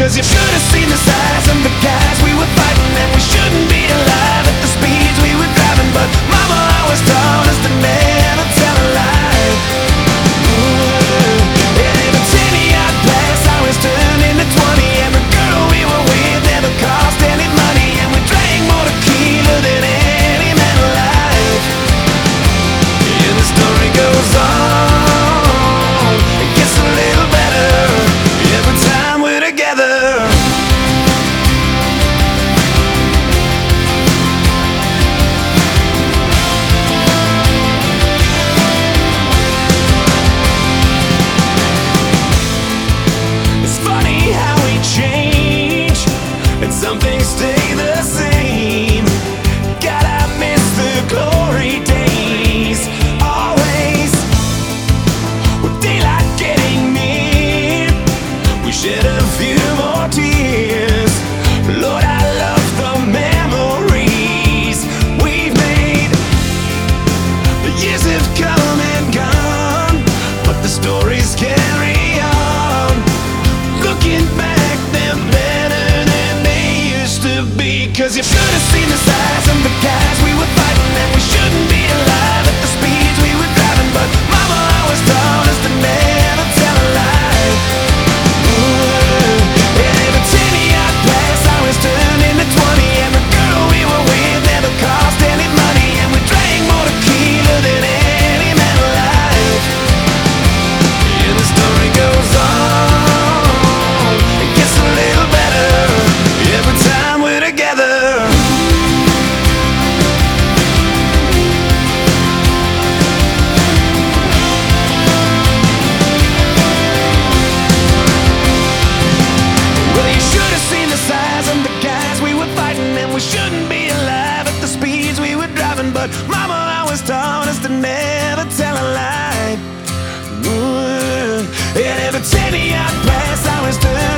'cause you should have seen the size of the guys we were fighting, and we shouldn't be alive at the speeds we were driving. But mama always taught us to never tell a lie. Ooh, and every 10-yard pass always turned into 20. Every girl we were with never cost any money, and we drank more tequila than any man alive. Yeah, the story goes on. It gets a little better every time we're together. It's funny how we change and some things stay the same. God, I miss the glory days. Always with daylight getting near, we shed a few more tears. Lord, I love the memories we've made. The years have come and gone, but the stories carry on. Looking back, they're better than they used to be. 'Cause you should have seen the size of the guys we were fighting, and we shouldn't be alive at the speeds we were driving. But mama always taught us to never tell a lie. Ooh, and every 10-yard pass always turned into 20. Every girl we were with never cost any money, and we drank more tequila than any man alive. Yeah, the story goes on. It gets a little better every time we're together. Well, you should have seen the size of the guys we were fighting, and we shouldn't be alive at the speeds we were driving. But mama always taught us to never tell a lie. Ooh, and every 10-yard pass I was turning